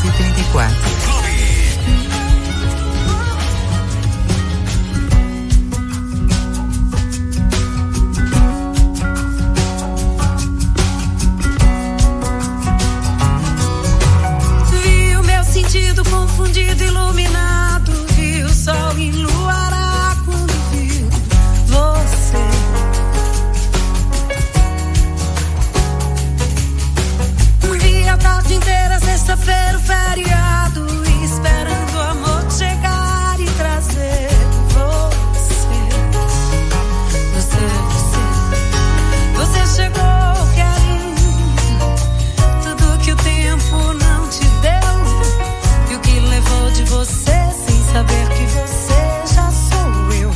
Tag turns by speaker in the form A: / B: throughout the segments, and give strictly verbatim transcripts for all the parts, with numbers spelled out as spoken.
A: e trinta e quatro.
B: Vi o meu sentido confundido, iluminado, vi o sol enluarar quando vi você. Vi a tarde inteira, sexta-feira, o feriado, esperando o amor chegar e trazer você. Você, você, você chegou querendo tudo que o tempo não te deu, e o que levou de você sem saber que você já sou eu.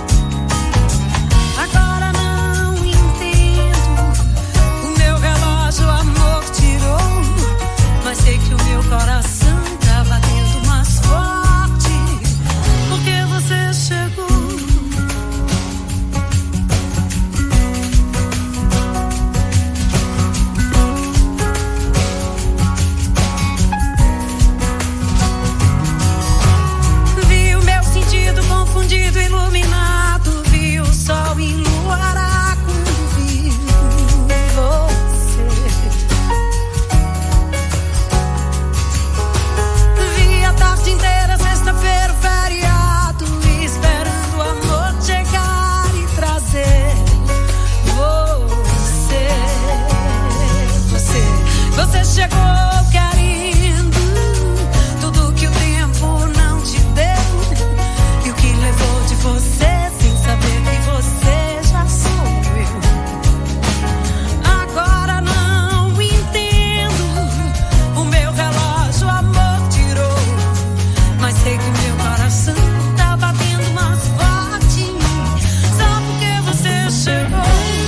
B: Agora não entendo, o meu relógio amor tirou, mas sei que o meu coração tá batendo mais forte, porque você chegou. Vi o meu sentido confundido, iluminado, vi o sol enluarar quando vi você. Vi a tarde inteira, sexta-feira, o feriado, esperando o amor chegar e trazer você. Você, você chegou querendo tudo que o tempo não te deu, e o que levou de você sem saber que você já sou eu. Agora não entendo, o meu relógio amor tirou, mas sei que o meu coração tá batendo mais forte, só porque você chegou.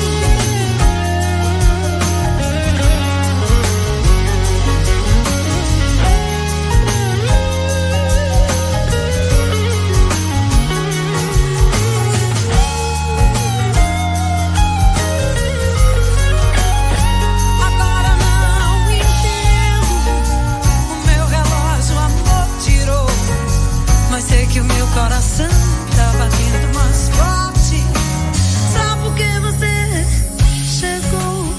B: Agora não entendo, o meu relógio amor tirou, mas sei que o meu coração tá batendo mais forte, só porque você chegou.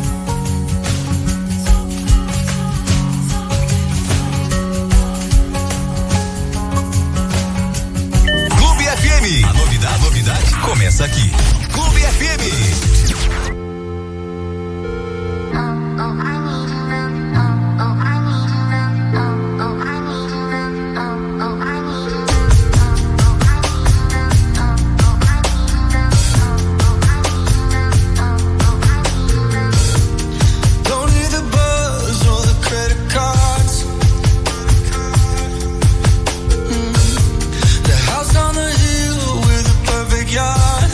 C: Clube F M. A novidade, a novidade começa aqui. Clube F M.
D: Don't need the buzz or the credit cards. Mm. The house on the hill with a perfect yard.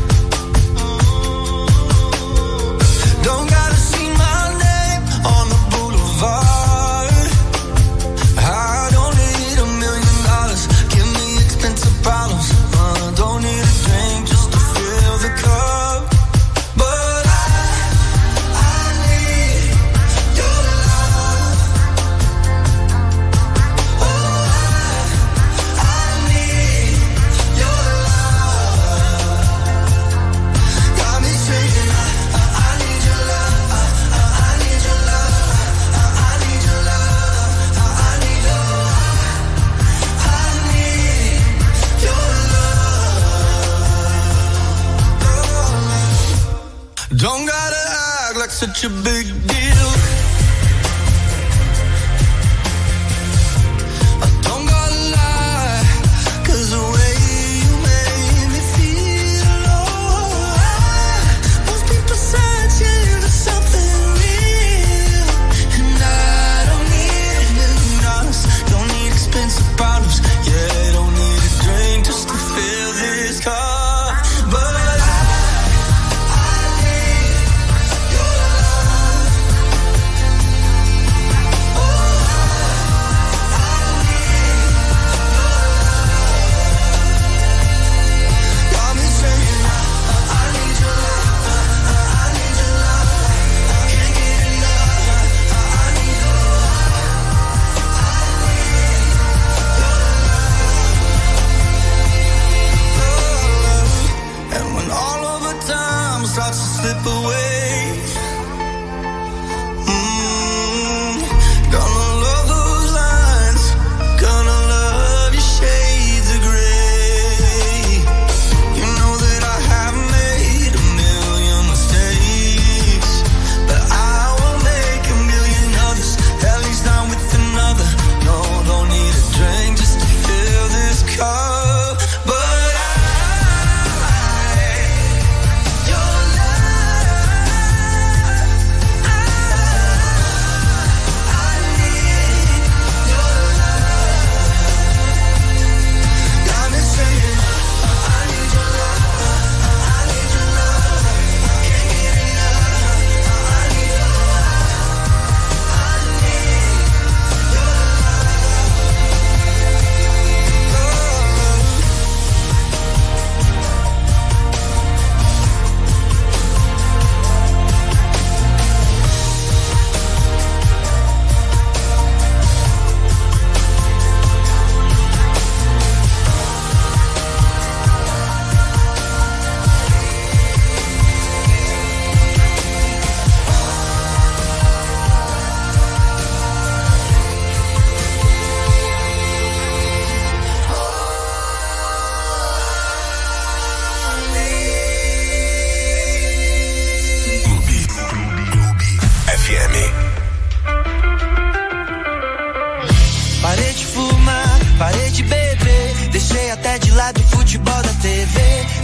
D: Don't gotta see my name on the boulevard. I don't need a million dollars. Give me expensive problems. Uh, don't need a drink just to fill the cup. But I, I need your love. Oh, I, I need your love. Got me saying I, I need your love. I, I need your love. I, I need your love. I, I need your I need your love. Don't gotta act like such a big deal. I don't gotta lie, 'cause the way you made me feel, oh, I must be searching for something real. And I don't need a million dollars, don't need expensive bottles, yeah, don't need a drink just to fill this cup. But I, I need your love.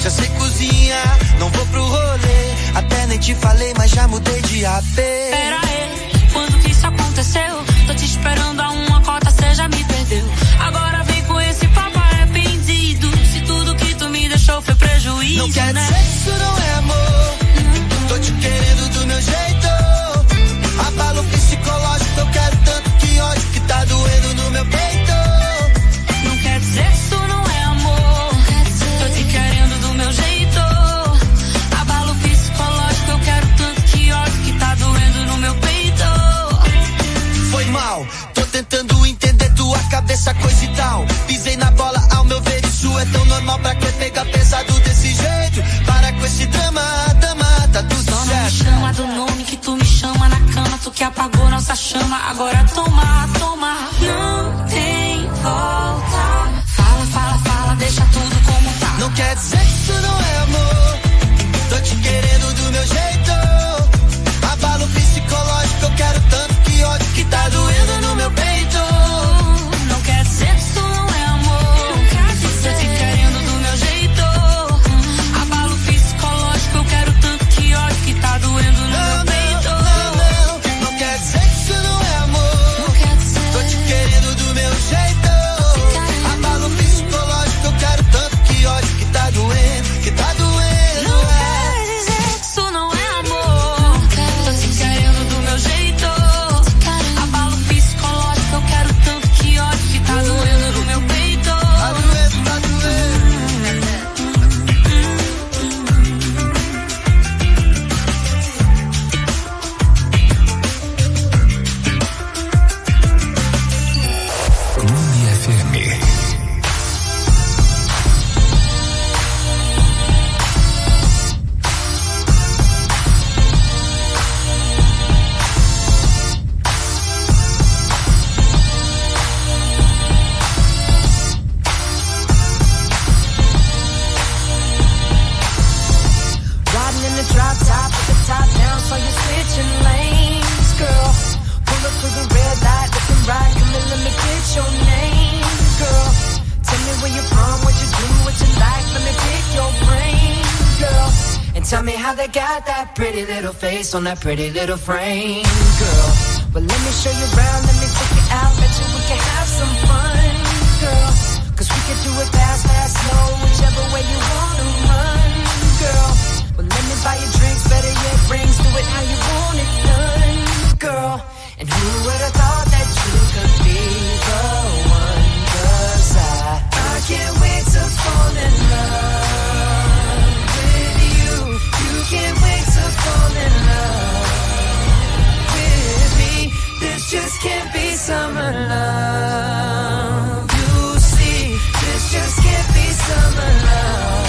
D: já sei cozinhar, não vou pro rolê. Até nem te falei, mas já mudei de A P.
B: Pera aí, quando que isso aconteceu? Tô te esperando a uma cota, cê já me perdeu. Agora vem com esse papo arrependido. Se tudo que tu me deixou foi prejuízo,
D: não quer
B: né?
D: dizer que isso não é amor. Hum. Tô te querendo do meu jeito. Abalo psicológico, eu quero tanto que ódio que tá doendo no meu peito.
B: Não quer dizer que isso não é amor. Tô te querendo do meu jeito. Abalo psicológico, eu quero tanto que ódio que tá doendo no meu peito.
D: Foi mal, tô tentando entender tua cabeça, coisa e tal. Pisei na bola, ao meu ver isso é tão normal. Pra que pegar pesado desse jeito? Para com esse drama, dama, tá tudo
B: só
D: certo.
B: Não me chama do nome que tu me chama na cama. Tu que apagou nossa chama, agora toma, toma. Não tem volta. Fala, fala, fala, deixa tudo como tá.
D: Não quer dizer que isso não é amor. Tô te querendo do meu jeito. Abalo psicológico, eu quero tanto que ódio que tá doendo no meu peito.
B: Não quer dizer que isso não é amor. Tô te querendo do meu jeito. Abalo psicológico, eu quero tanto que ódio que tá doendo no
D: não,
B: meu peito.
D: Não, não, não, não quer dizer que isso não é amor.
B: Não quer dizer.
D: Tô te querendo do meu jeito. Abalo psicológico, eu quero tanto que ódio que tá doendo, que tá doendo.
B: Não quer dizer que isso não é amor. Tô te querendo do meu jeito. Abalo psicológico, eu quero tanto que ódio que tá doendo no meu peito.
D: Tá doendo, tá doendo.
C: Clube F M.
B: Riding in the drop top with the top down, so you're switching lanes, girl. Pull up to the red light, looking right, come and let me get your name, girl. Tell me where you're from, what you do, what you like, let me pick your brain, girl. And tell me how they got that pretty little face on that pretty little frame, girl. Well, let me show you around, let me take you out, bet you we can have some fun, girl. Cause we can do it fast, fast, slow, whichever way you wanna run, girl. Well, let me buy you drinks, better yet rings, do it how you want it done, girl. And who would have thought that you could be the one? Cause I, I can't wait to fall in love with you. You can't wait to fall in love with me. This just can't be summer love. You see, this just can't be summer love.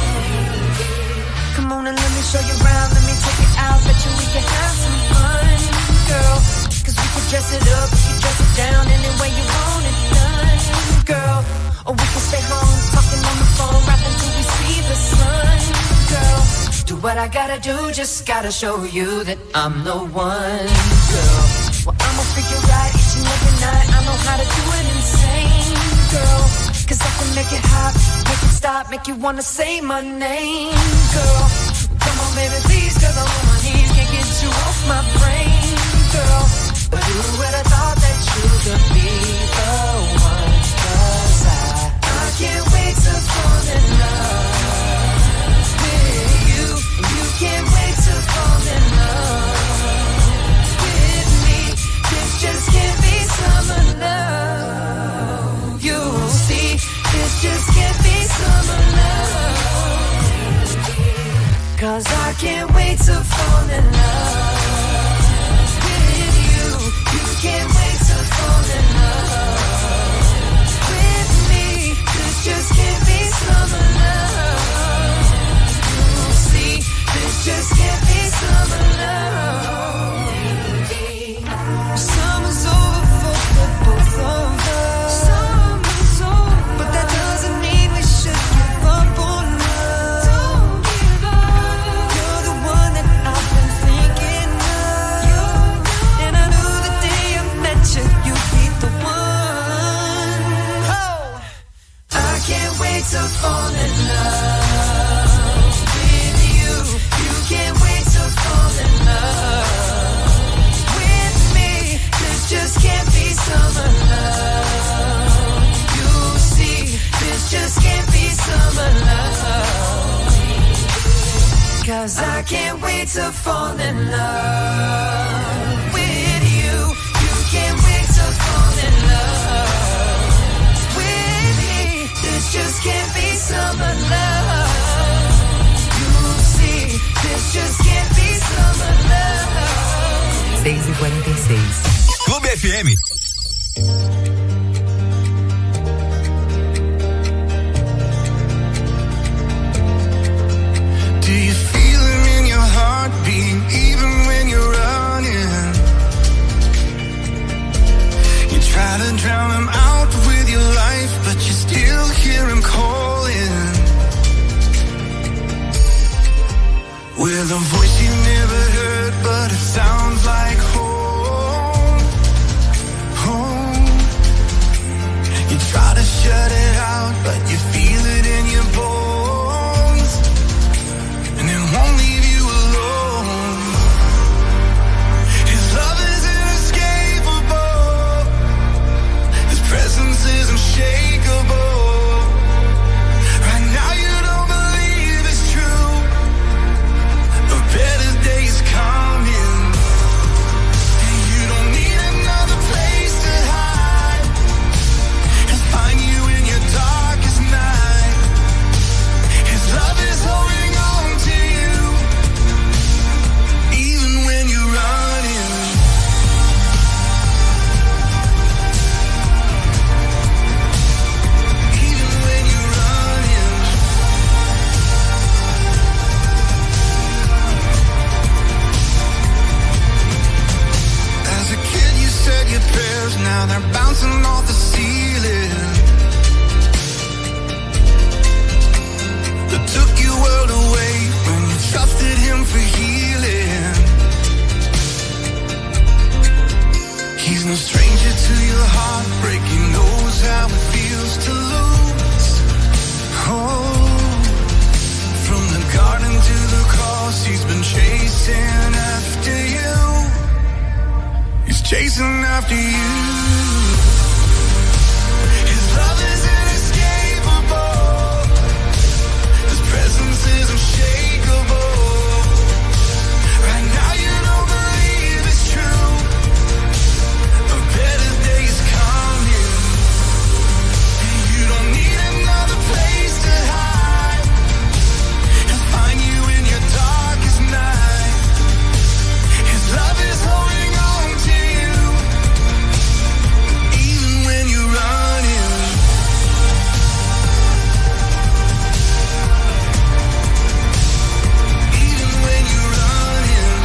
B: Come on and let me show you around, let me take you out, bet you we can have some fun, girl. Cause we can dress it up, we can dress it down, any way you want it done, girl. Or we can stay home, talking on the phone, rapping till we see the sun, girl. Do what I gotta do, just gotta show you that I'm the one, girl. Well, I'ma figure out each and every night, I know how to do it insane, girl. Cause I can make it hot, make it stop, make you wanna say my name, girl. Come on baby please, cause I'm on my knees, can't get you off my brain, girl. But who would have thought that you could be the one? Cause I, I can't wait to fall in love with you. You can't wait to fall in love with me. This just can't be summer love. You'll see, this just can't be summer love. Cause I can't wait to fall in love with you. You can't wait to fall in love with me. This just can't be summer love. You'll see, this just can't be summer love. Summer's over for the both of us. Summer's over, but that doesn't mean we should give up on love. Don't give up. You're the one that I've been thinking can't wait to fall in love with you. You can't wait to fall in love with me. This just can't be summer love. You see, this just can't be summer love.
A: seis e quarenta e seis.
C: Clube F M.
D: Do you feel it in your heartbeat even when you're running? You try to drown him out with your life, but you still hear him calling. With a voice you never heard, but it sounds like home, home. You try to shut it out, but you feel it in your bones, and it won't leave you alone. His love is inescapable, his presence is unshakable. Right now you don't believe it's true. A better day's coming, and you don't need another place to hide. He'll find you in your darkest night. His love is holding on to you, even when you're running. Even when you're running. As a kid you said your prayers, now they're bouncing off the ceiling. That took your world away when you trusted him for healing. He's no stranger to your heartbreak, he knows how it feels to lose. Oh, from the garden to the cross, he's been chasing after you. He's chasing after you. His love is inescapable, his presence is unshakable. Right now you don't believe it's true. A better day's coming, and you don't need another place to hide. He'll find you in your darkest night. His love is holding on to you, even when you're running. Even when you're running.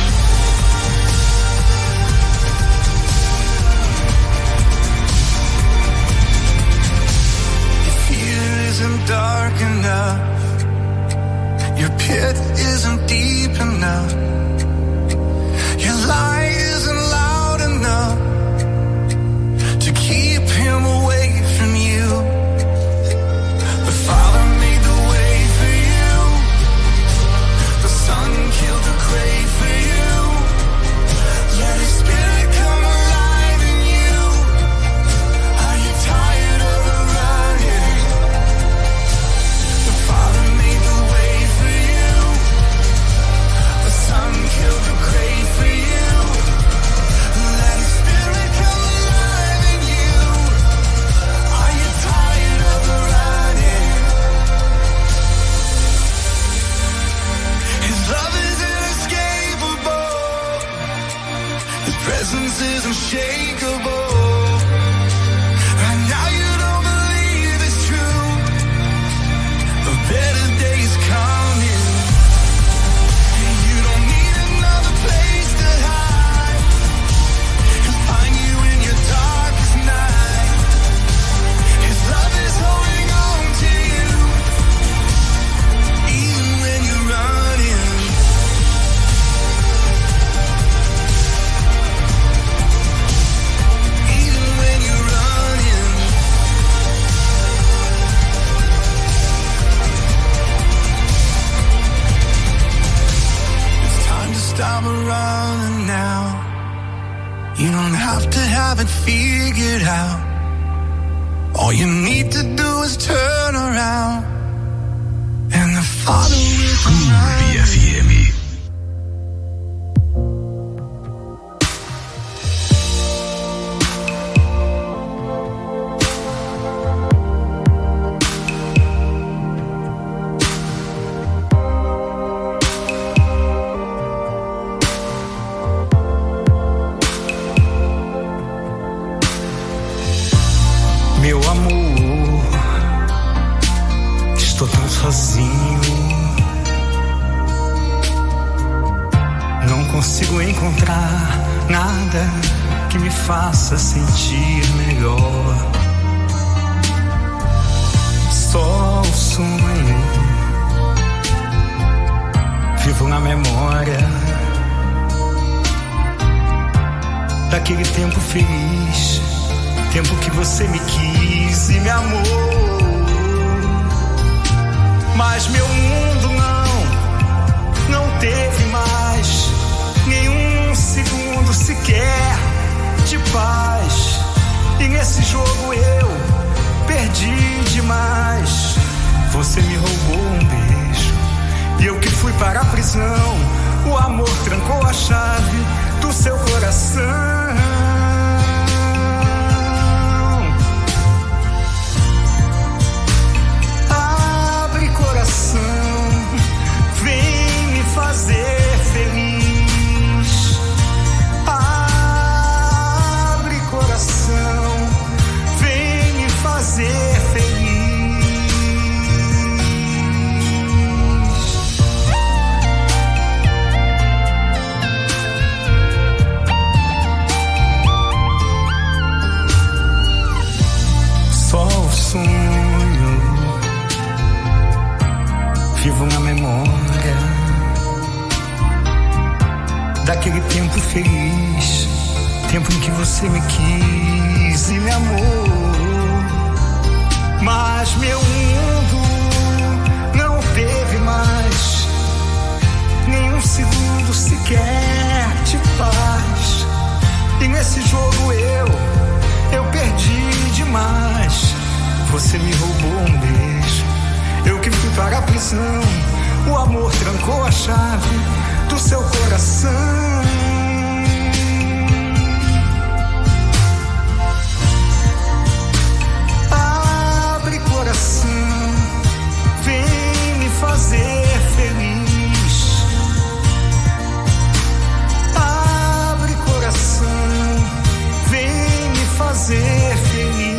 D: Your fear isn't dark enough, your pit isn't deep enough, your lie isn't loud enough to keep him away from you. The Father made the way for you, the Son killed the grave for you. Let His Spirit come alive in you. Are you tired of running? The Father made the way for you, the Son killed the grave for you. Let His Spirit come alive in you. Are you tired of running? His love is inescapable, his presence is unshakable. Right now you don't believe it's true. A better day's coming, and you don't need another place to hide. He'll find you in your darkest night. His love is holding on to you, even when you're running. Even when you're running. It's time to stop running now. You don't have to have it figured out. All you need to do is turn around, and the Father will come
C: Clube
D: around.
C: F M.
E: Meu amor, estou tão sozinho. Não consigo encontrar nada que me faça sentir melhor. Só o sonho, vivo na memória daquele tempo feliz, tempo que você me quis e me amou. Mas meu mundo não, não teve mais nenhum segundo sequer de paz. E nesse jogo eu perdi demais. Você me roubou um beijo e eu que fui para a prisão. O amor trancou a chave do seu coração. Abre coração, vem me fazer feliz. Abre coração, vem me fazer feliz. Só o sonho, vivo na memória daquele tempo feliz, tempo em que você me quis e me amou. Mas meu mundo não teve mais nenhum segundo sequer de paz. E nesse jogo eu, eu perdi demais. Você me roubou um beijo, eu que fui para a prisão. O amor trancou a chave do seu coração. Abre coração, vem me fazer feliz. Abre coração, vem me fazer feliz.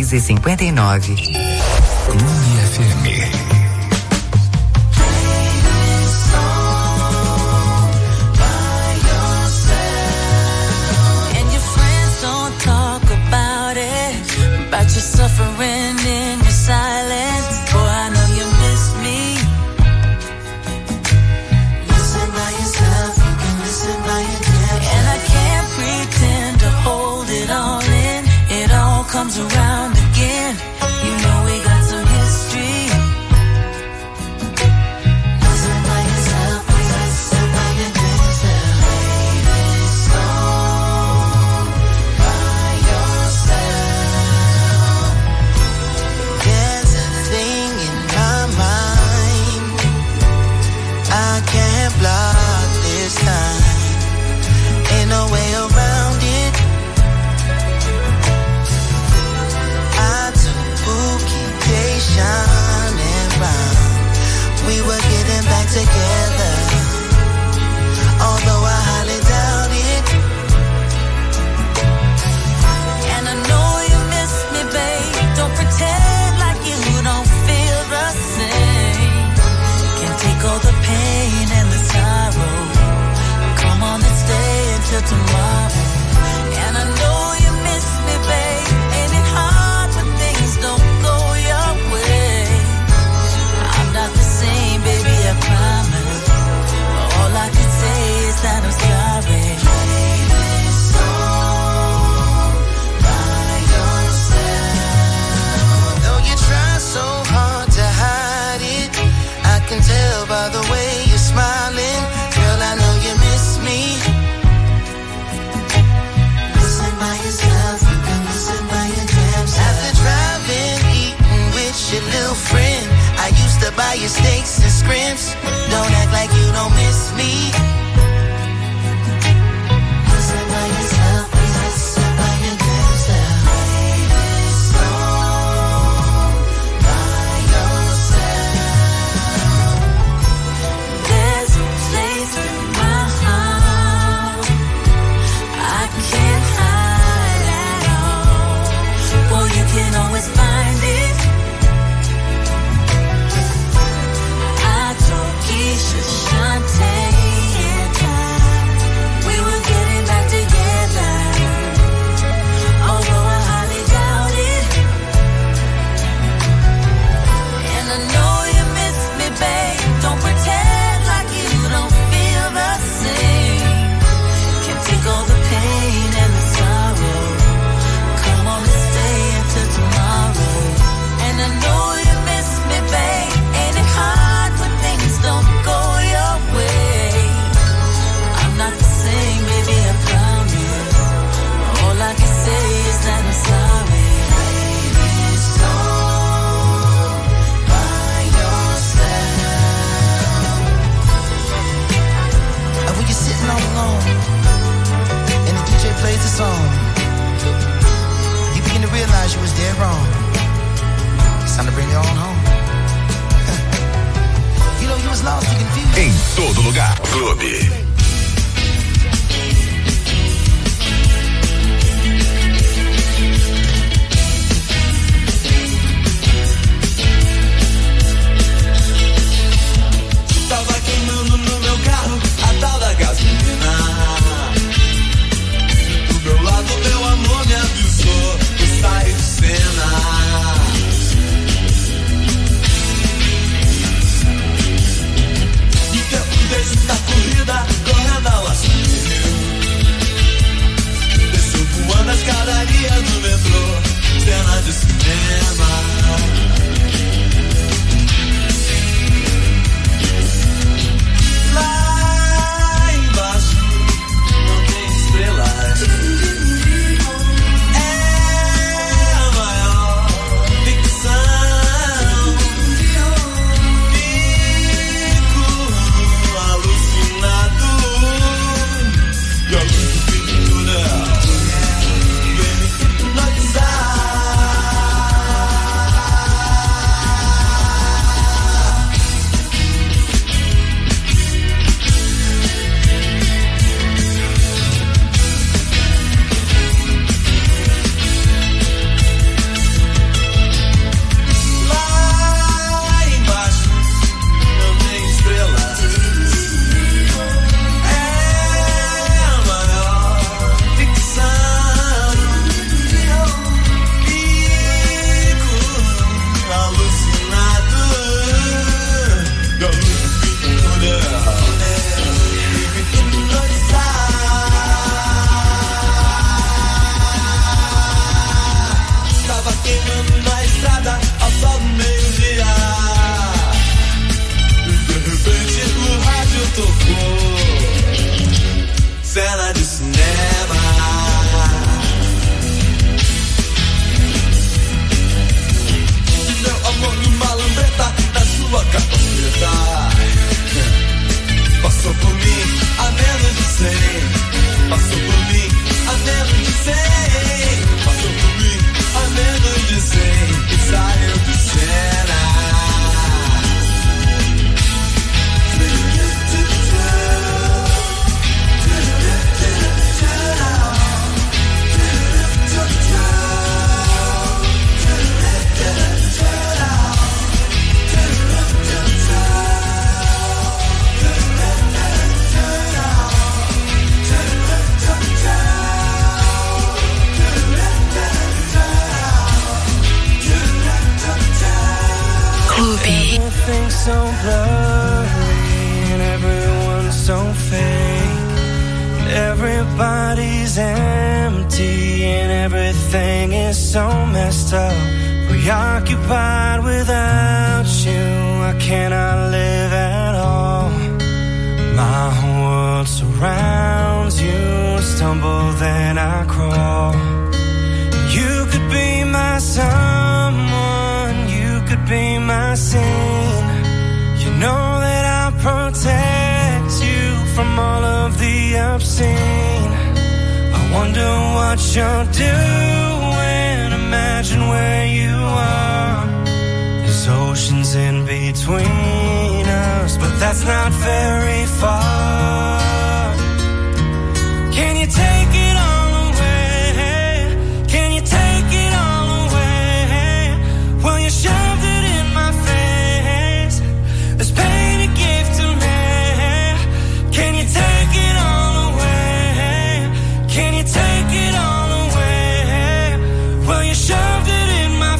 A: seis e cinquenta e nove.
C: Clube F M.
B: About your suffering in your silence. Boy, I know you miss me. Listen by yourself, you can listen by your damn self. And I can't pretend to hold it all in. It all comes around again. You know we got some history. Listen by yourself, listen by your damn self. Play this song by yourself. I can't block this time. Ain't no way around it. I took Pookie, Dayshawn and Ron. We were getting back together, although I highly doubt it. And I know you miss me, babe. Don't pretend like you don't feel the same. Can't take all the pain and the sorrow. Come on and stay until tomorrow. And I know you miss me, babe. Ain't it hard when things don't go your way? I'm not the same, baby, I promise. All I can say is that I'm sorry. Play this song by yourself. Though you try so hard to hide it, I can tell by the way you're smiling. Girl, I know you miss me. Listen by yourself, you can listen by your damn self. After driving, eating with your little friend, I used to buy you steaks and scrimps. Don't act like you don't miss me. Listen by yourself, please listen by your damn self. Play this song by yourself. There's a place in my heart I can't hide at all. Boy, you can always find it. I told Keisha, Shantae, and Ty we were getting back together, although I highly doubt it. And I know you miss me, babe. Don't pretend like you don't feel the same. Can't take all the pain and the sorrow. Come on and stay until tomorrow. And I know you miss me, babe. Ain't it hard when things don't go your way? I'm not the same, baby, I promise. All I can say is that I'm sorry. Play this song by yourself. And when you're sitting all alone and the D J plays the song, you begin to realize you was dead wrong. It's time to bring you on home. You know you was lost and confused.
C: Em todo lugar. Clube.
E: Tava queimando no meu carro a tal da gasolina. Do meu lado, meu amor me avisou que saí de cena. E tempo desde da corrida
F: so blurry and everyone's so fake. Everybody's empty and everything is so messed up. Preoccupied without you, I cannot live at all. My whole world surrounds you, stumble then I crawl. You could be my someone, you could be my scene. You know that I'll protect you from all of the obscene. I wonder what you're doing, imagine where you are. There's oceans in between us, but that's not very far. Can you take it all away? Can you take it all away? Well, you shoved it in my face. This pain you gave to me. Can you take it all away? Can you take it all away? Well, you shoved it in my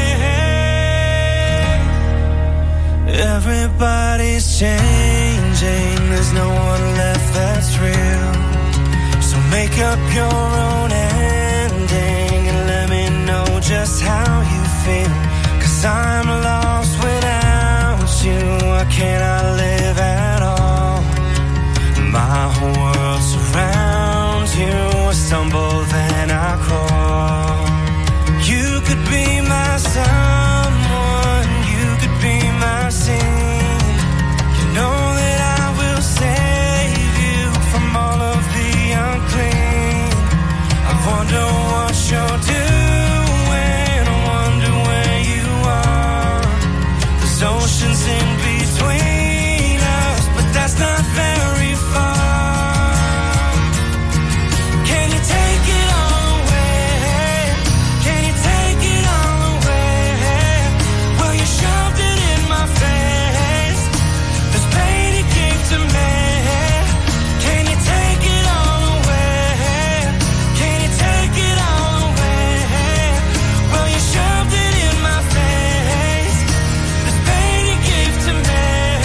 F: face. Everybody's changing, there's no one left that's real. So make up your own ending and let me know just how you feel. 'Cause I'm lost without you, I cannot live at all. My whole world surrounds you, I stumble then I crawl. You could be my someone, you could be my scene. You know that I will save you from all of the unclean. I wonder what you're doing, I wonder where you are. There's oceans in between us, but that's not very far. Can you take it all away? Can you take it all away? Well, you shoved it in my face. This pain you gave to me. Can you take it all away? Can you take it all away? Well, you shoved it in my face. This pain you gave to me.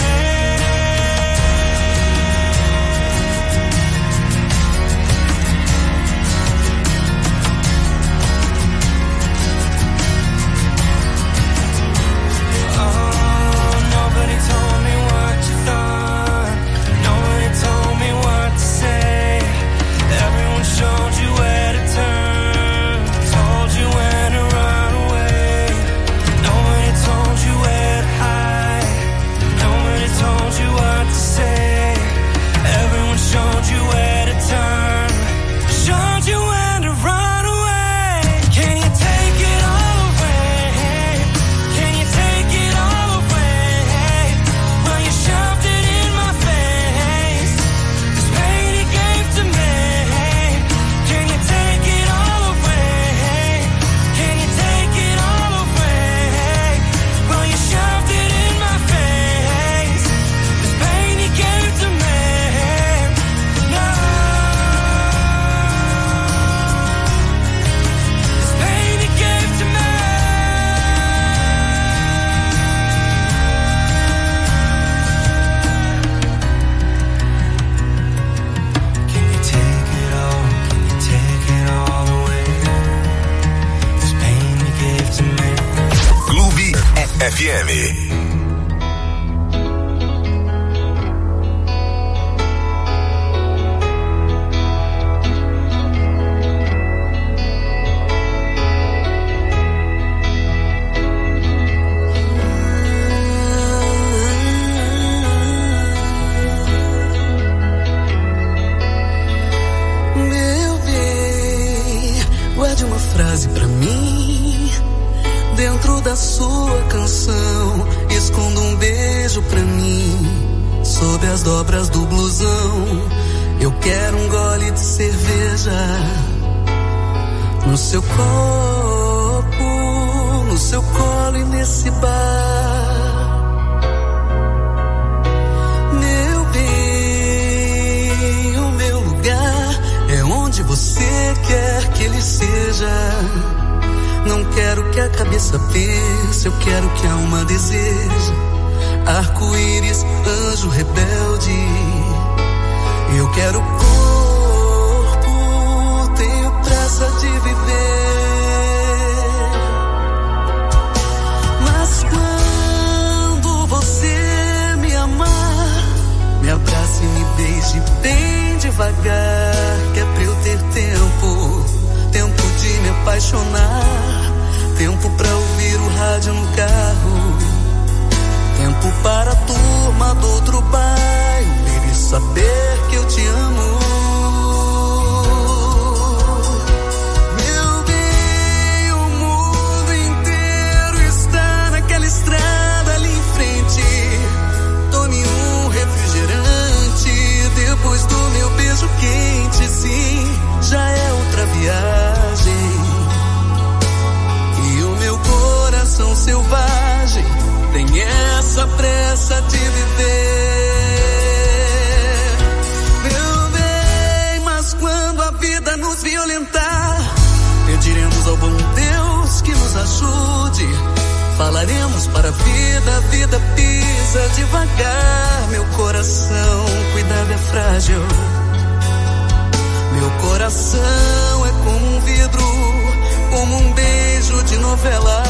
F: Oh, nobody told me what you thought. Nobody told me what to say. Everyone showed you where to turn, told you when to run away. Nobody told you where to hide. Nobody told you what to say. Everyone showed you where to turn, showed you when to run away. Can you take it all away? Can you take it all away? Well, you shoved it in my face. This pain you gave to me. Can you take it all away? Can you take it all away? Well, you shoved it in my face. This pain you gave to me. No. This pain you gave to me. Can you take it all? Can you take it all away? This pain you gave to me.
C: Clube F M.
G: Meu bem, guarde uma frase pra mim. Dentro da sua canção, esconda um beijo pra mim. Sob as dobras do blusão, eu quero um gole de cerveja. No seu copo, no seu colo e nesse bar. Meu bem, o meu lugar é onde você quer que ele seja. Não quero que a cabeça pense, eu quero que a alma deseja. arco-íris, anjo rebelde. Eu quero corpo, tenho pressa de viver. Mas quando você me amar, me abrace e me beije bem devagar, que é pra eu ter tempo, tempo de me apaixonar, tempo pra ouvir o rádio no carro, tempo para a turma do outro bairro ver e saber que eu te amo. Meu bem, o mundo inteiro está naquela estrada ali em frente. Tome um refrigerante depois do meu beijo quente. Sim, já é outra viagem. E o meu coração selvagem tem essa pressa de viver. Meu bem, mas quando a vida nos violentar, pediremos ao bom Deus que nos ajude. Falaremos para a vida, a vida pisa devagar. Meu coração, cuidado, é frágil. Meu coração é como um vidro, como um beijo de novela.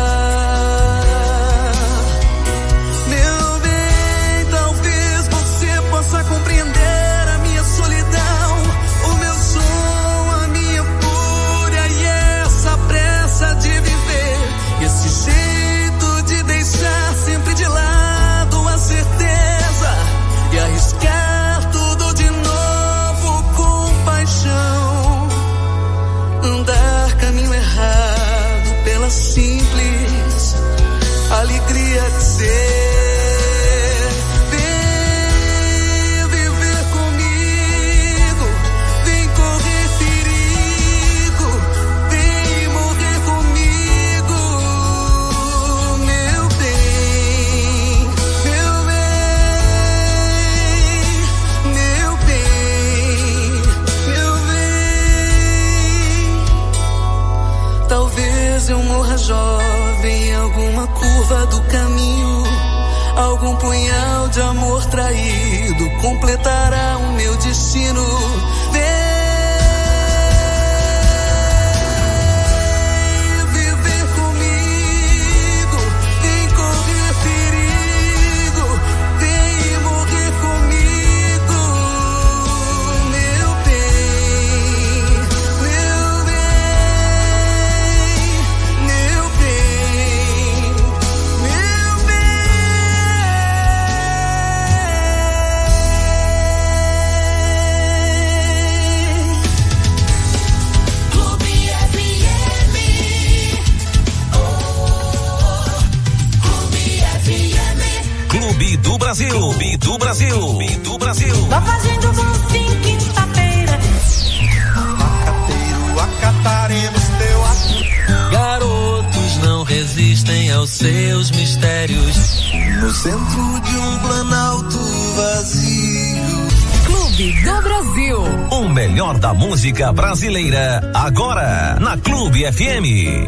G: Meu bem, talvez você possa compreender a minha solidão, o meu som, a minha fúria e essa pressa de viver, esse jeito de deixar sempre de lado a certeza e arriscar tudo de novo com paixão. Andar caminho errado pela simples alegria de ser. Vem viver comigo, vem correr perigo, vem morrer comigo, meu bem, meu bem, meu bem, meu bem. Talvez eu morra jovem em alguma curva do caminho, algum punhal de amor traído completará o meu destino. Vem viver comigo, vem correr perigo, vem morrer comigo, meu bem, meu bem, meu bem, meu
B: Clube F M. Oh, Clube F M.
C: Clube do Brasil. Clube do Brasil. Clube do Brasil.
B: Tô fazendo bom fim, quinta-feira.
E: Acateiro, acataremos teu ato.
F: Garotos não resistem aos seus mistérios.
E: No centro de um planalto vazio.
A: Clube do Brasil.
C: O melhor da música brasileira, agora, na Clube F M.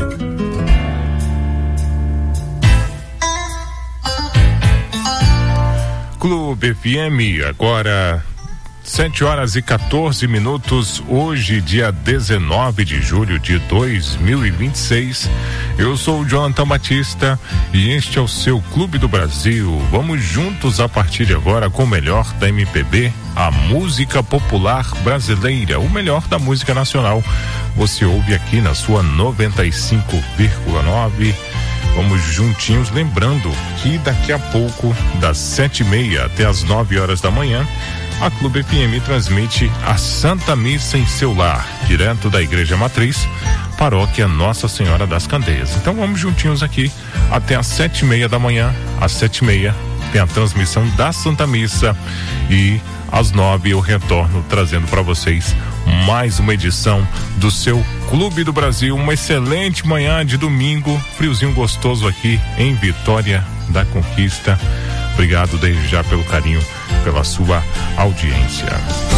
H: Clube F M, agora sete horas e quatorze minutos, hoje, dia dezenove de julho de dois mil e vinte e seis. Eu sou o Jonathan Batista e este é o seu Clube do Brasil. Vamos juntos a partir de agora com o melhor da M P B, a música popular brasileira, o melhor da música nacional. Você ouve aqui na sua noventa e cinco vírgula nove. Vamos juntinhos, lembrando que daqui a pouco, das sete e meia até as nove horas da manhã, a Clube F M transmite a Santa Missa em seu lar, direto da Igreja Matriz, Paróquia Nossa Senhora das Candeias. Então vamos juntinhos aqui até as sete e meia da manhã. Às sete e meia tem a transmissão da Santa Missa e às nove eu retorno trazendo para vocês mais uma edição do seu Clube do Brasil. Uma excelente manhã de domingo, friozinho gostoso aqui em Vitória da Conquista. Obrigado desde já pelo carinho, pela sua audiência.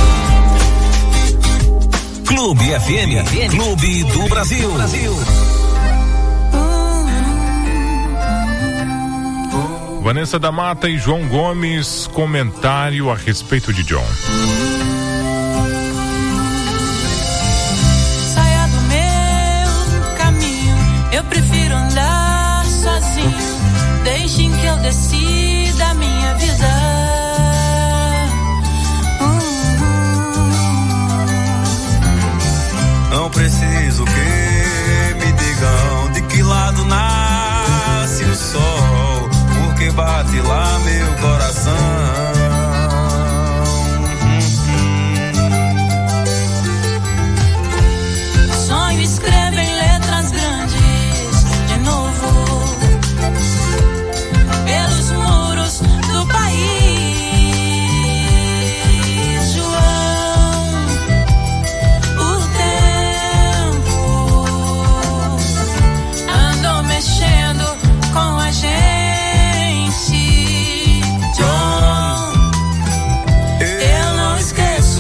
C: Clube F M, Clube do Brasil.
H: Vanessa da Mata e João Gomes, comentário a respeito de John.
B: Saia do meu caminho, eu prefiro andar sozinho. Deixem que eu decida a minha vida.
F: Não preciso que me digam de que lado nasce o sol, porque bate lá meu coração.
B: Sonho escreve em letras grandes de novo pelos muros do país. João, o tempo andou mexendo com a gente. John, eu não esqueço.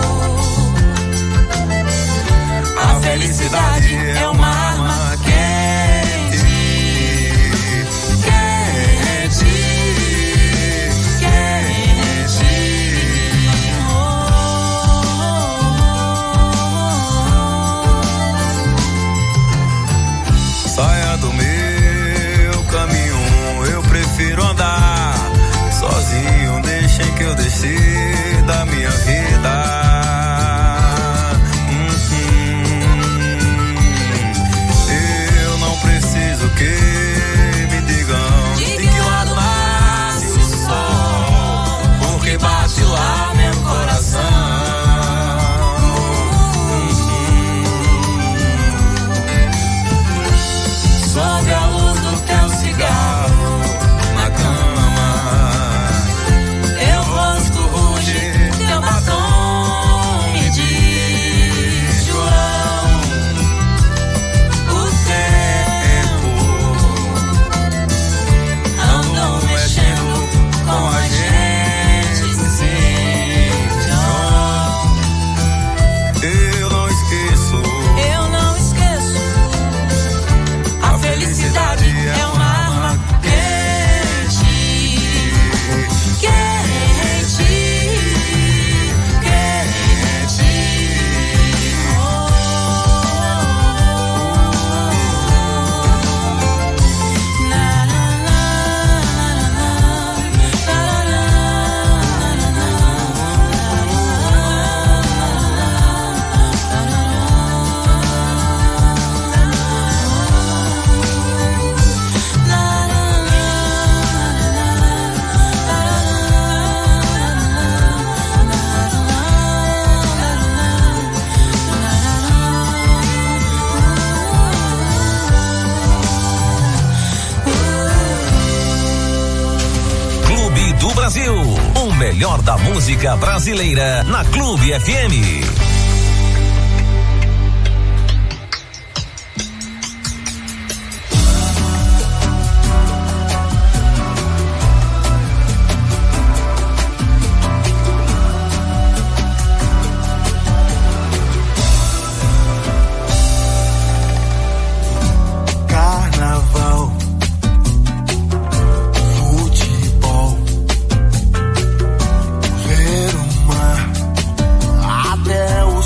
B: A felicidade é uma arma quente, quente, quente.
F: Saia do meu caminho, eu prefiro andar sozinho. Deixem que eu decida a minha vida. Que me digam de que lado nasce o sol, porque bate lá meu coração. Sob a luz do teu cigarro na cama, teu rosto ruge, teu batom me diz, João, o tempo andou mexendo com a gente, sim, John. Eu não esqueço, eu não esqueço. A felicidade é uma arma quente, quente, quente. Na, na, na,
C: Clube do Brasil, o melhor da música brasileira na Clube F M.
F: Carnaval, futebol, ver o mar até o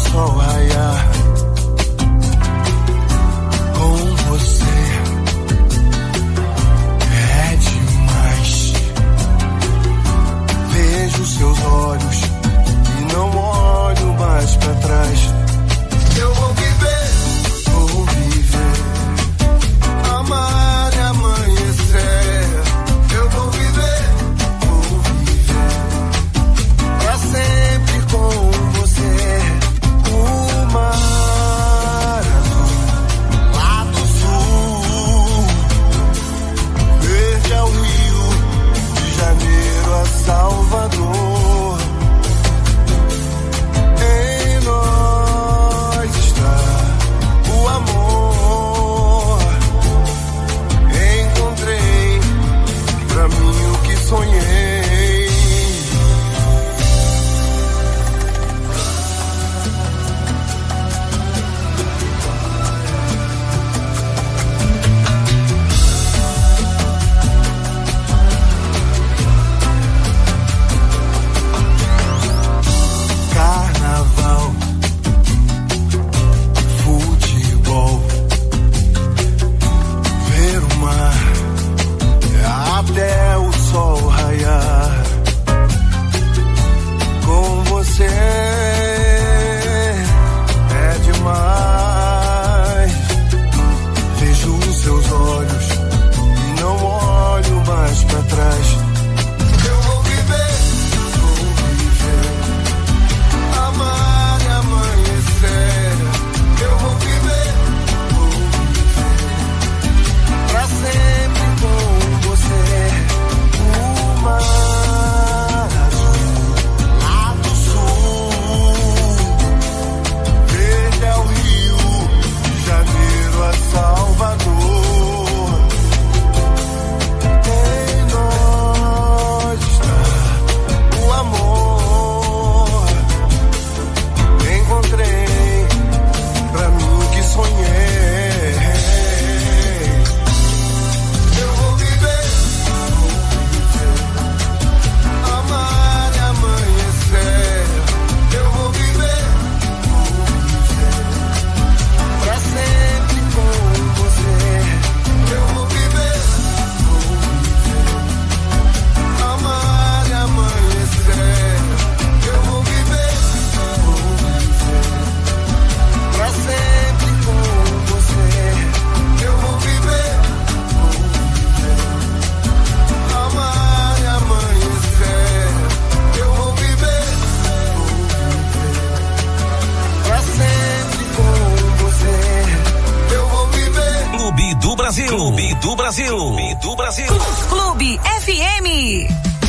C: Brasil. Clube do Brasil. Clube do Brasil.
A: Clube F M.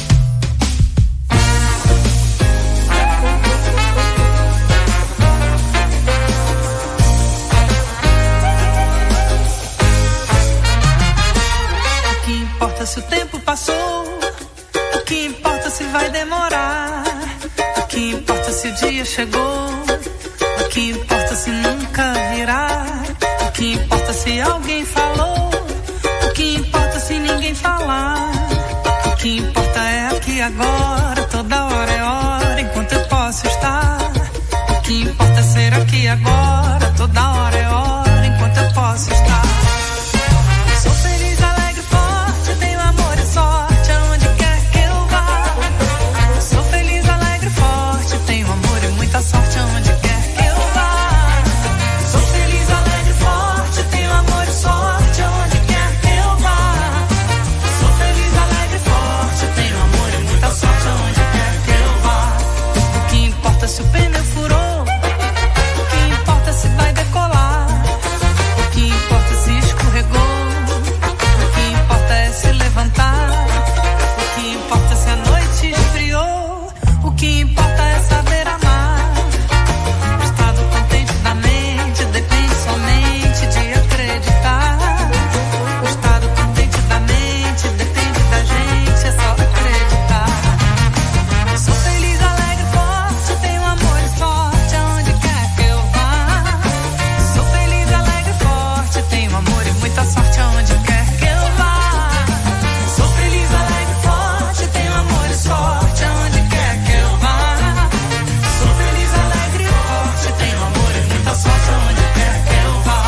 B: O que importa se o tempo passou? O que importa se vai demorar? O que importa se o dia chegou? O que importa se nunca virá? O que importa se alguém falou? O que importa se ninguém falar? O que importa é aqui agora, toda hora é hora, enquanto eu posso estar. O que importa é ser aqui agora, toda hora é hora, enquanto eu posso estar. Sou feliz, alegre, forte, tenho amor e sorte aonde quer que eu vá. Sou feliz, alegre, forte, tenho amor e muita sorte aonde quer que eu vá. Sou feliz, alegre, forte, tenho amor e sorte aonde quer que eu vá. Sou feliz, alegre, forte, tenho amor e muita sorte aonde quer que eu vá. O que importa se o pneu furou? O que importa se vai decolar? O que importa se escorregou? O que importa é se levantar. O que importa se a noite esfriou. O que importa é saber amar. O estado contente da mente depende somente de acreditar. O estado contente da mente depende da gente, é só acreditar. Sou feliz, alegre, forte, tenho amor e sorte aonde quer que eu vá. Sou feliz, alegre, forte, tenho amor e muita sorte aonde quer que eu vá. Sou feliz, alegre, forte, tenho amor e sorte aonde quer que eu vá. Sou feliz, alegre, forte, tenho amor e muita sorte aonde quer que eu vá.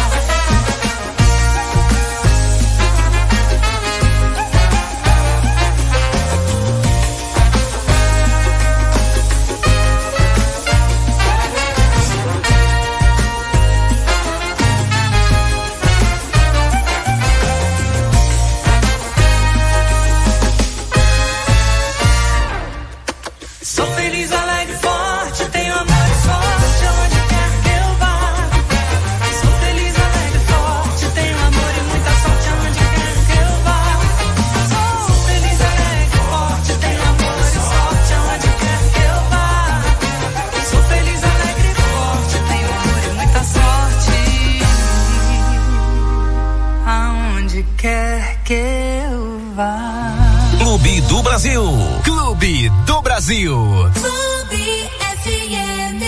B: Sou feliz, alegre, forte, tenho amor e sorte aonde quer que eu vá. Sou feliz, alegre, forte, tenho amor e muita sorte aonde quer que eu vá. Sou feliz, alegre, forte, tenho amor e sorte aonde quer que eu vá. Sou feliz, alegre, forte, tenho amor e muita sorte aonde quer que eu vá.
C: Clube do Brasil.
I: Clube do Brasil.
A: Clube F M.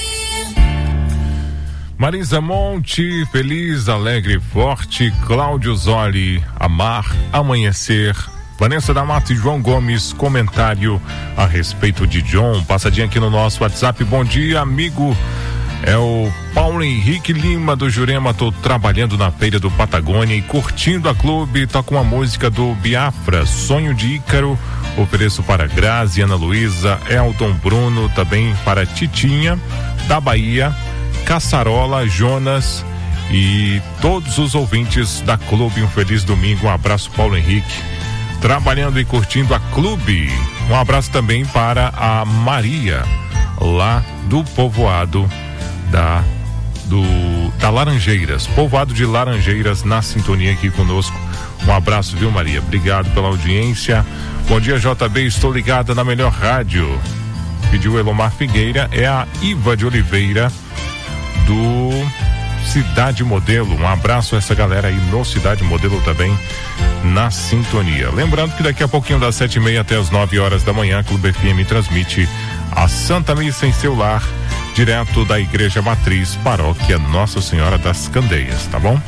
H: Marisa Monte, feliz, alegre, forte. Cláudio Zoli, amar, amanhecer. Vanessa da Mata e João Gomes, comentário a respeito de John. Passadinha aqui no nosso WhatsApp. Bom dia, amigo. É o Paulo Henrique Lima do Jurema. Tô trabalhando na feira do Patagônia e curtindo a clube. Toca uma música do Biafra, Sonho de Ícaro. Ofereço para Grazi, Ana Luísa, Elton Bruno, também para Titinha da Bahia, Caçarola, Jonas e todos os ouvintes da clube. Um feliz domingo. Um abraço, Paulo Henrique. Trabalhando e curtindo a clube. Um abraço também para a Maria, lá do povoado da do da Laranjeiras, povoado de Laranjeiras, na sintonia aqui conosco. Um abraço, viu, Maria? Obrigado pela audiência. Bom dia, J B, estou ligada na melhor rádio. Pediu Elomar Figueira, é a Iva de Oliveira do Cidade Modelo. Um abraço a essa galera aí no Cidade Modelo também na sintonia. Lembrando que daqui a pouquinho das sete e meia até as nove horas da manhã, a Clube F M transmite a Santa Missa em seu lar, direto da Igreja Matriz, Paróquia Nossa Senhora das Candeias, tá bom?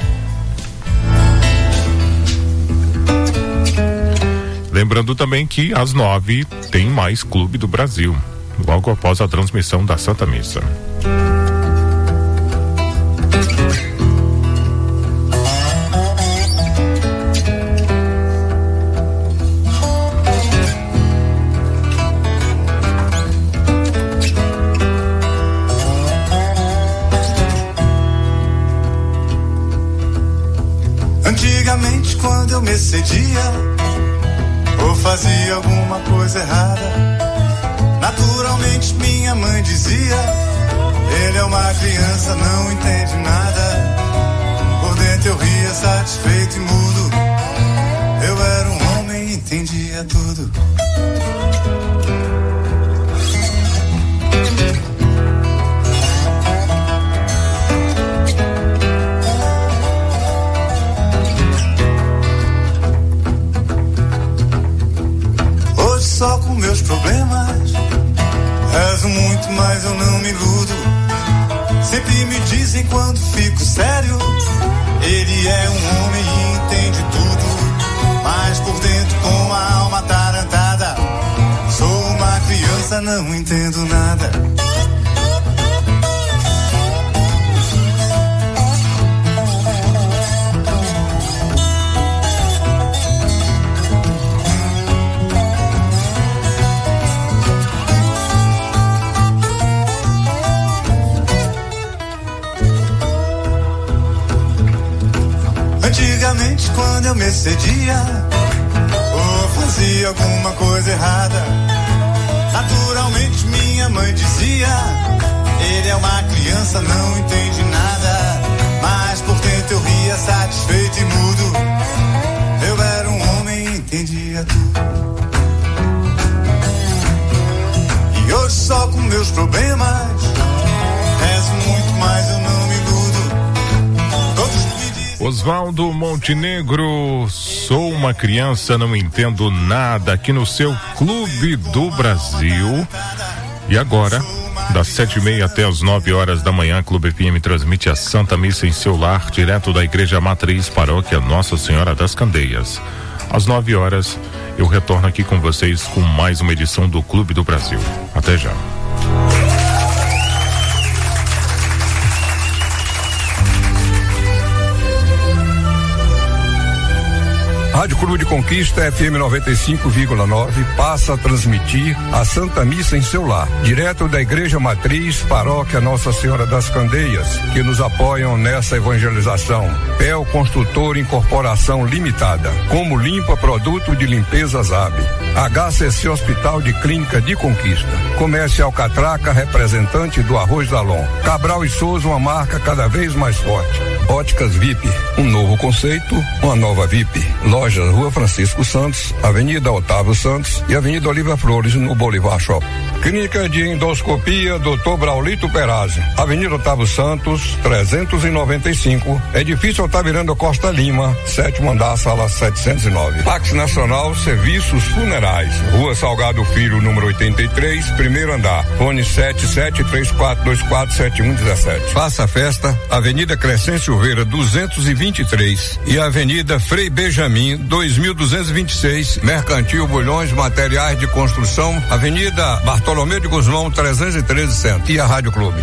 H: Lembrando também que às nove tem mais Clube do Brasil, logo após a transmissão da Santa Missa.
E: Antigamente, quando eu me excedia ou fazia alguma coisa errada, naturalmente minha mãe dizia: ele é uma criança, não entende nada. Por dentro eu ria
J: satisfeito e mudo. Eu era um homem e entendia tudo. Hoje só com meus problemas rezo muito, mas eu não me iludo. Sempre me dizem quando fico sério, ele é um homem e entende tudo. Mas por dentro com a alma atarantada, sou uma criança, não entendo nada. Antigamente, quando eu me excedia ou fazia alguma coisa errada, naturalmente minha mãe dizia: ele é uma criança, não entende nada. Mas por dentro eu ria satisfeito e mudo. Eu era um homem e entendia tudo. E hoje só com meus problemas rezo muito, mas eu não me iludo.
H: Oswaldo Montenegro, sou uma criança, não entendo nada, aqui no seu Clube do Brasil. E agora, das sete e meia até as nove horas da manhã, Clube F M transmite a Santa Missa em seu lar, direto da Igreja Matriz Paróquia Nossa Senhora das Candeias. Às nove horas, eu retorno aqui com vocês com mais uma edição do Clube do Brasil. Até já.
K: Rádio Clube de Conquista F M noventa e cinco vírgula nove passa a transmitir a Santa Missa em seu lar, direto da Igreja Matriz Paróquia Nossa Senhora das Candeias, que nos apoiam nessa evangelização. P E L Construtor Incorporação Limitada, Como Limpa Produto de Limpeza Zabe, H C C Hospital de Clínica de Conquista, Comercial Catraca, representante do Arroz Dalon, Cabral e Souza, uma marca cada vez mais forte. Óticas V I P, um novo conceito, uma nova V I P. Lojas Rua Francisco Santos, Avenida Otávio Santos e Avenida Oliva Flores, no Bolivar Shopping. Clínica de Endoscopia doutor Braulito Perazzi, Avenida Otávio Santos, trezentos e noventa e cinco, Edifício Otavirando Costa Lima, sétimo andar, sala setecentos e nove. Pax Nacional Serviços Funerais, Rua Salgado Filho, número oitenta e três, primeiro andar, fone sete sete três quatro dois quatro sete um um sete. Faça a festa, Avenida Crescente Silveira duzentos e vinte e três e Avenida Frei Benjamin dois mil duzentos e vinte e seis, Mercantil Bulhões, Materiais de Construção, Avenida Bartolomeu de Guzmão trezentos e treze, Centro. E a Rádio Clube.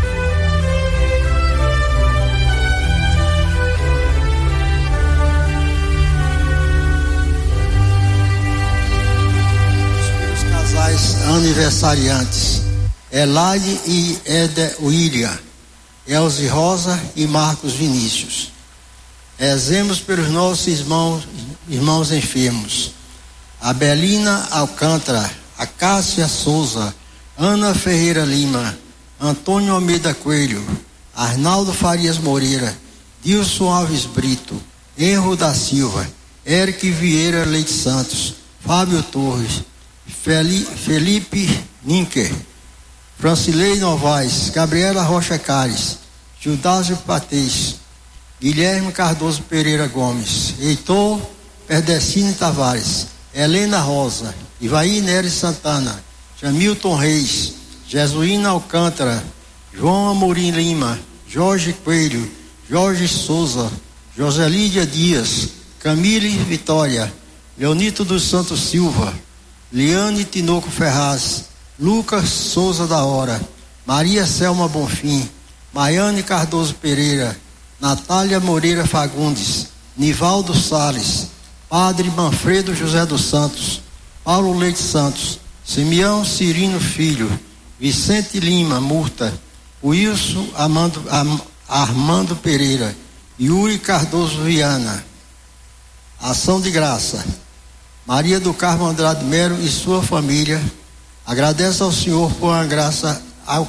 L: Os casais aniversariantes, Elaine e Eder William, Elze Rosa e Marcos Vinícius. Rezemos pelos nossos irmãos, irmãos enfermos. Abelina Alcântara, Acácia Souza, Ana Ferreira Lima, Antônio Almeida Coelho, Arnaldo Farias Moreira, Dilson Alves Brito, Enro da Silva, Eric Vieira Leite Santos, Fábio Torres, Felipe Ninker, Francilei Novaes, Gabriela Rocha Cares, Judásio Patês, Guilherme Cardoso Pereira Gomes, Heitor Perdecini Tavares, Helena Rosa, Ivaí Neres Santana, Jamilton Reis, Jesuína Alcântara, João Amorim Lima, Jorge Coelho, Jorge Souza, Joselídia Dias, Camille Vitória, Leonito dos Santos Silva, Liane Tinoco Ferraz, Lucas Souza da Hora, Maria Selma Bonfim, Maiane Cardoso Pereira, Natália Moreira Fagundes, Nivaldo Sales, Padre Manfredo José dos Santos, Paulo Leite Santos, Simeão Cirino Filho, Vicente Lima Murta, Wilson Amando, Am, Armando Pereira, Yuri Cardoso Viana. Ação de graça. Maria do Carmo Andrade Melo e sua família agradece ao Senhor por uma graça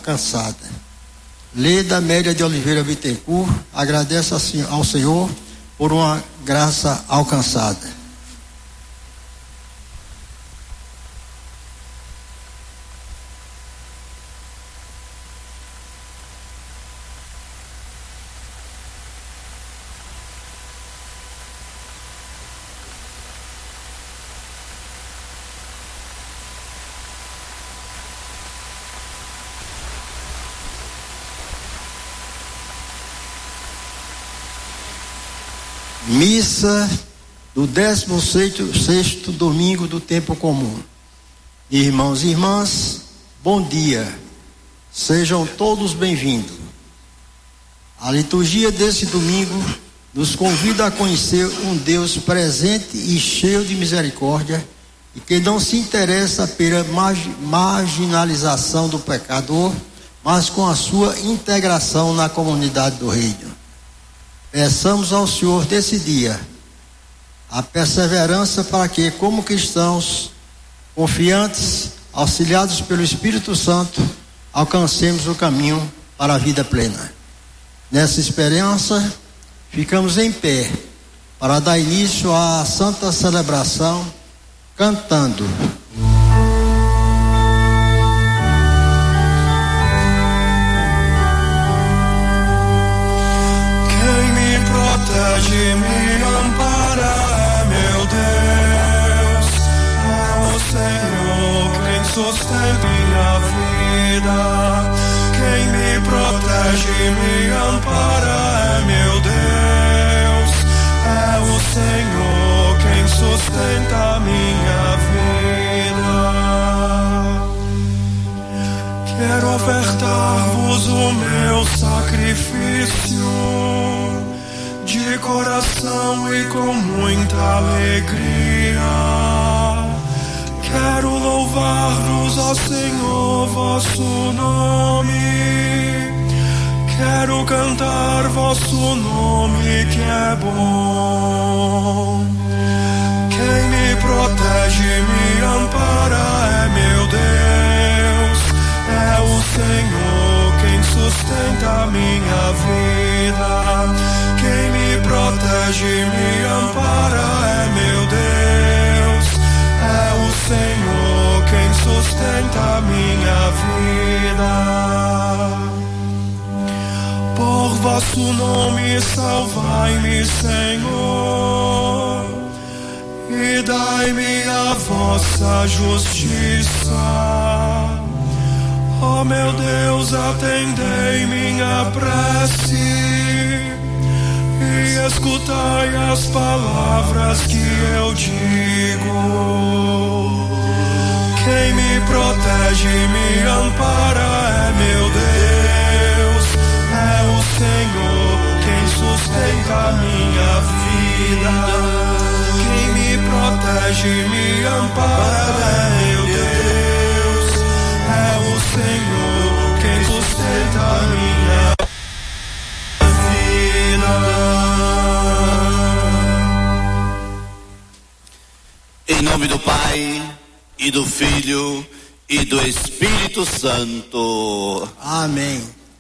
L: alcançada. Leda Amélia de Oliveira Bittencourt agradece ao Senhor por uma graça alcançada. Missa do décimo sexto domingo do tempo comum. Irmãos e irmãs, bom dia. Sejam todos bem-vindos. A liturgia desse domingo nos convida a conhecer um Deus presente e cheio de misericórdia e que não se interessa pela marginalização do pecador, mas com a sua integração na comunidade do reino. Peçamos ao Senhor desse dia a perseverança para que, como cristãos confiantes, auxiliados pelo Espírito Santo, alcancemos o caminho para a vida plena. Nessa esperança, ficamos em pé para dar início à santa celebração, cantando.
F: Protege, me ampara, meu Deus. É o Senhor quem sustenta minha vida. Quem me protege, me ampara, meu Deus. É o Senhor quem sustenta minha vida. Quero ofertar-vos o meu sacrifício de coração e com muita alegria. Quero louvar-vos, ó Senhor, vosso nome. Quero cantar vosso nome que é bom. Quem me protege, me ampara, é meu Deus. É o Senhor quem sustenta minha vida. Quem me protege, me ampara, é meu Deus. É o Senhor quem sustenta minha vida. Por vosso nome salvai-me, Senhor, e dai-me a vossa justiça. Ó meu Deus, atendei minha prece e escutai as palavras que eu digo. Quem me protege, me ampara, é meu Deus. É o Senhor quem sustenta minha vida. Quem me protege, me ampara, é meu Deus. É o Senhor quem sustenta minha vida.
M: Em nome do Pai, e do Filho, e do Espírito Santo.
L: Amém.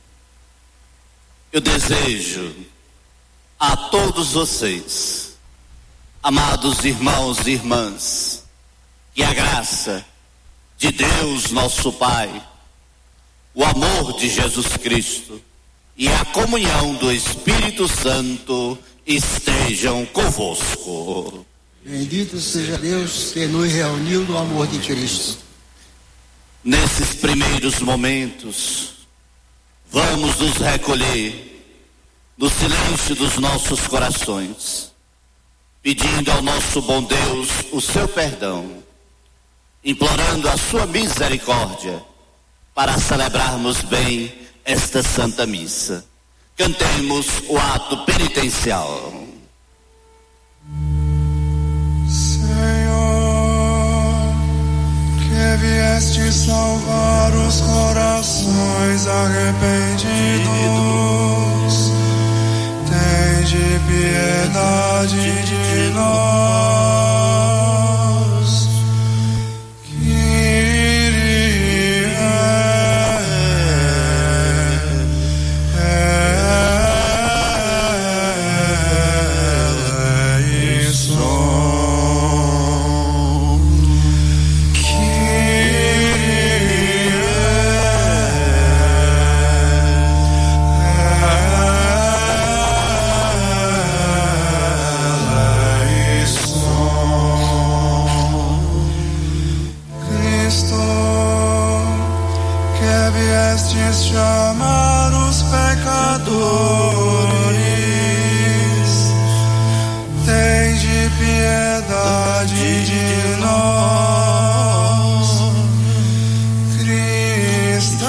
M: Eu desejo a todos vocês, amados irmãos e irmãs, que a graça de Deus nosso Pai, o amor de Jesus Cristo e a comunhão do Espírito Santo estejam convosco.
L: Bendito seja Deus que nos reuniu no amor de Cristo.
M: Nesses primeiros momentos, vamos nos recolher no silêncio dos nossos corações, pedindo ao nosso bom Deus o seu perdão, implorando a sua misericórdia, para celebrarmos bem esta Santa Missa. Cantemos o ato penitencial.
F: Senhor, que vieste salvar os corações arrependidos, tende piedade de nós. Kyrie tende piedade de nós, Cristo.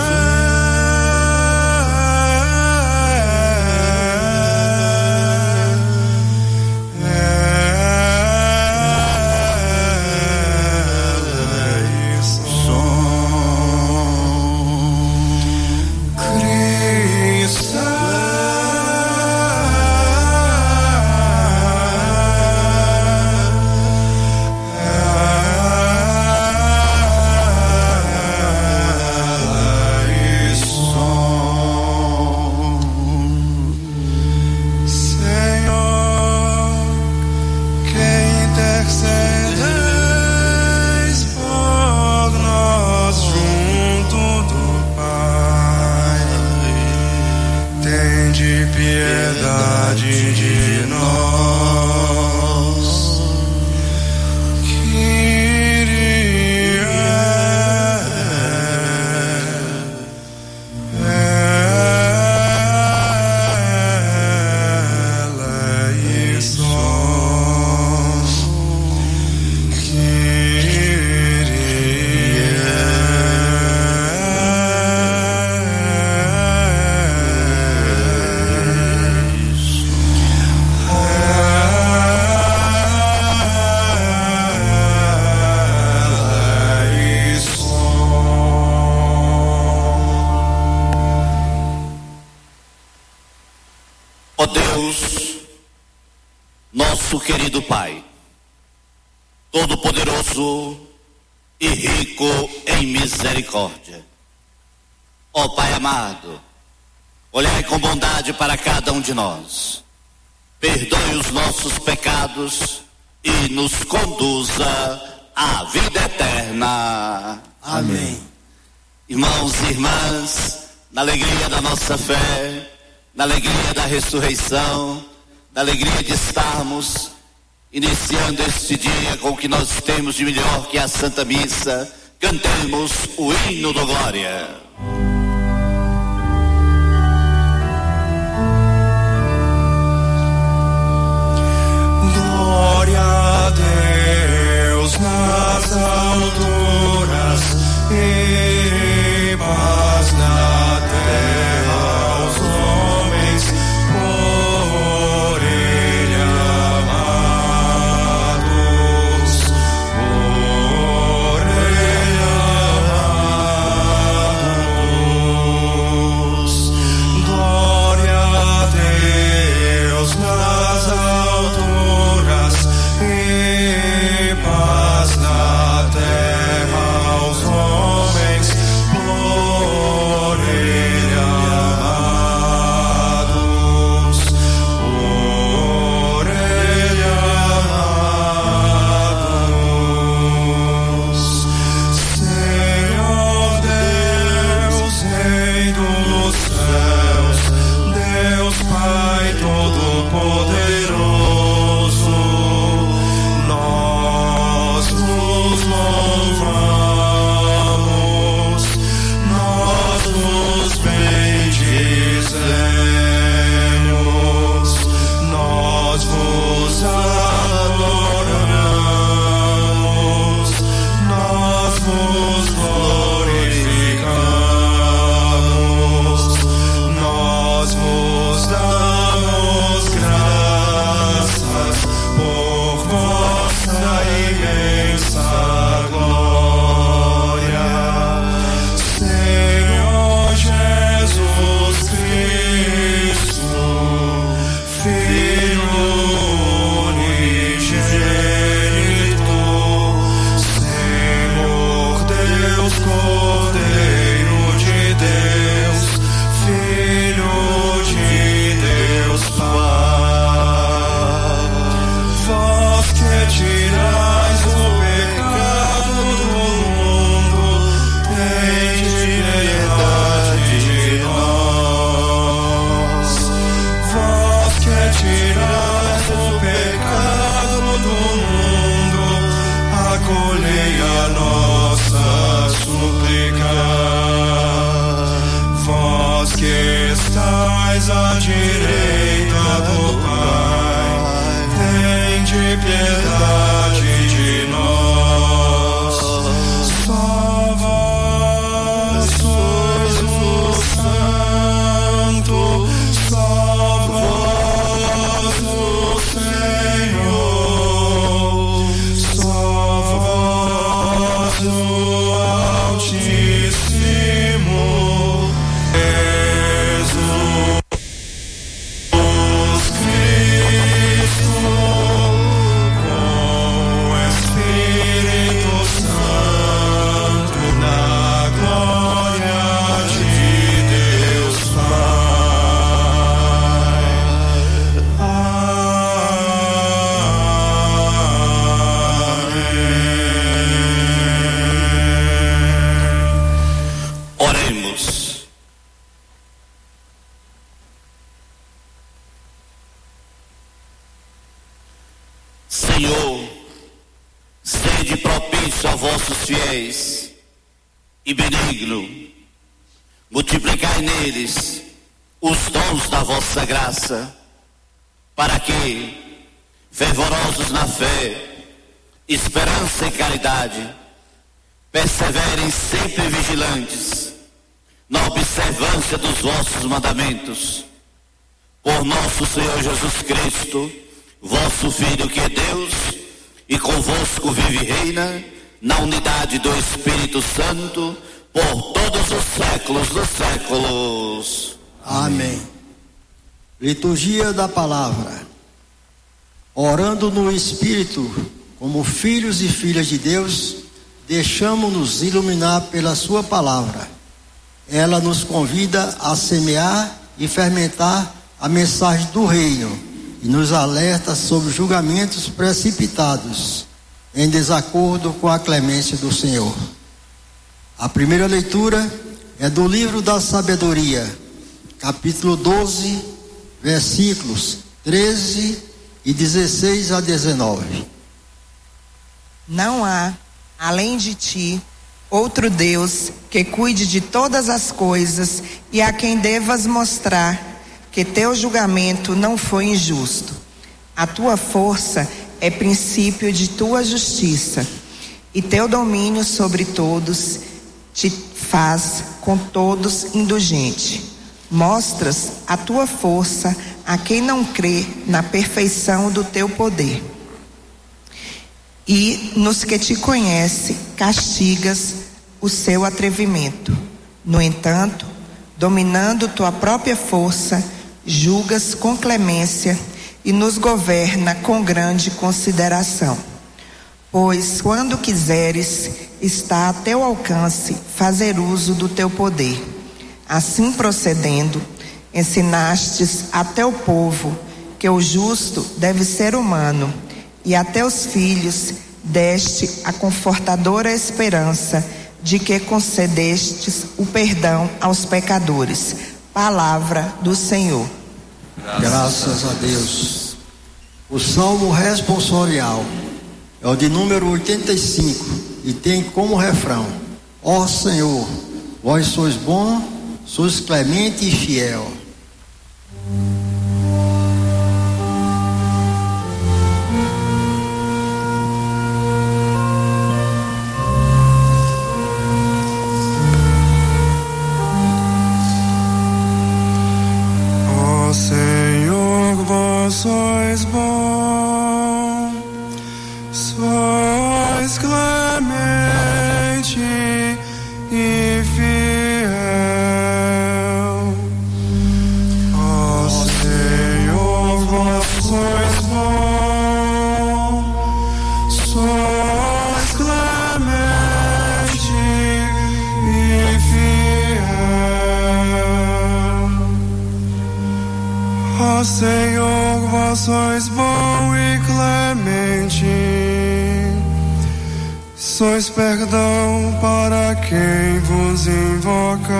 M: Querido Pai, todo-poderoso e rico em misericórdia, ó Pai amado, olhai com bondade para cada um de nós, perdoe os nossos pecados e nos conduza à vida eterna.
L: Amém.
M: Irmãos e irmãs, na alegria da nossa fé, na alegria da ressurreição, na alegria de estarmos iniciando este dia com o que nós temos de melhor, que é a Santa Missa, cantemos o hino do Glória.
F: Glória a Deus nas alturas e paz na terra aos homens por Ele amados, por Ele amados. Glória a Deus nas alturas e paz na terra aos homens estás à direita do Pai, tende piedade de nós. Só vós sois o Santo, só vós o Senhor, só vós o Altíssimo.
M: Senhor, sede propício a vossos fiéis e benigno, multiplicai neles os dons da vossa graça, para que, fervorosos na fé, esperança e caridade, perseverem sempre vigilantes na observância dos vossos mandamentos, por nosso Senhor Jesus Cristo, vosso Filho, que é Deus e convosco vive e reina na unidade do Espírito Santo por todos os séculos dos séculos.
L: Amém. Liturgia da Palavra. Orando no Espírito, como filhos e filhas de Deus, deixamo-nos iluminar pela sua palavra. Ela nos convida a semear e fermentar a mensagem do reino e nos alerta sobre julgamentos precipitados em desacordo com a clemência do Senhor. A primeira leitura é do livro da Sabedoria, capítulo doze, versículos treze e dezesseis a dezenove.
N: Não há, além de ti, outro Deus que cuide de todas as coisas e a quem devas mostrar que teu julgamento não foi injusto. A tua força é princípio de tua justiça, e teu domínio sobre todos te faz com todos indulgente. Mostras a tua força a quem não crê na perfeição do teu poder. E nos que te conhece, castigas o seu atrevimento. No entanto, dominando tua própria força, julgas com clemência e nos governa com grande consideração. Pois quando quiseres, está a teu alcance fazer uso do teu poder. Assim procedendo, ensinastes a teu povo que o justo deve ser humano, e a teus filhos deste a confortadora esperança de que concedestes o perdão aos pecadores. Palavra do Senhor.
L: Graças a Deus. O salmo responsorial é o de número oitenta e cinco e tem como refrão: ó Senhor, vós sois bom, sois clemente e fiel.
F: Sois bom, sois clemente e fiel. Ó Senhor, vós sois bom, sois clemente e fiel. Ó Senhor, vós sois bom e clemente, sois perdão para quem vos invoca.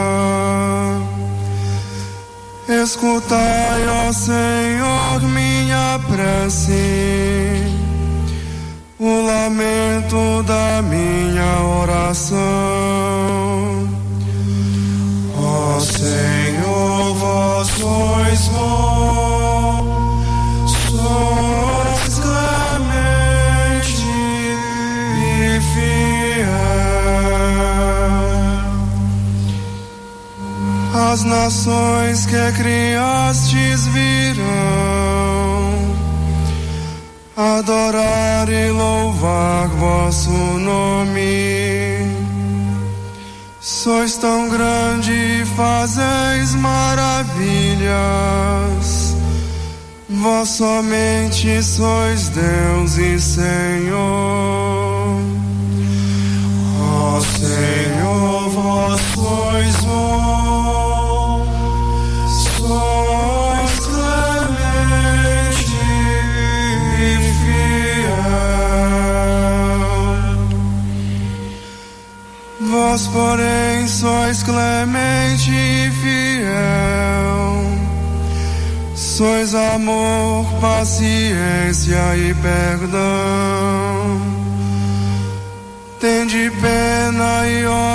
F: Escutai, ó Senhor, minha prece, o lamento da minha oração. Ó Senhor, vós sois bom, sois clemente e fiel. As nações que criastes virão adorar e louvar vosso nome. Sois tão grande e fazeis maravilhas. Vós somente sois Deus e Senhor. Ó Senhor, vós sois bom, sois clemente e fiel. Vós, porém, sois clemente e fiel. Sois amor, paciência e perdão. Tende pena e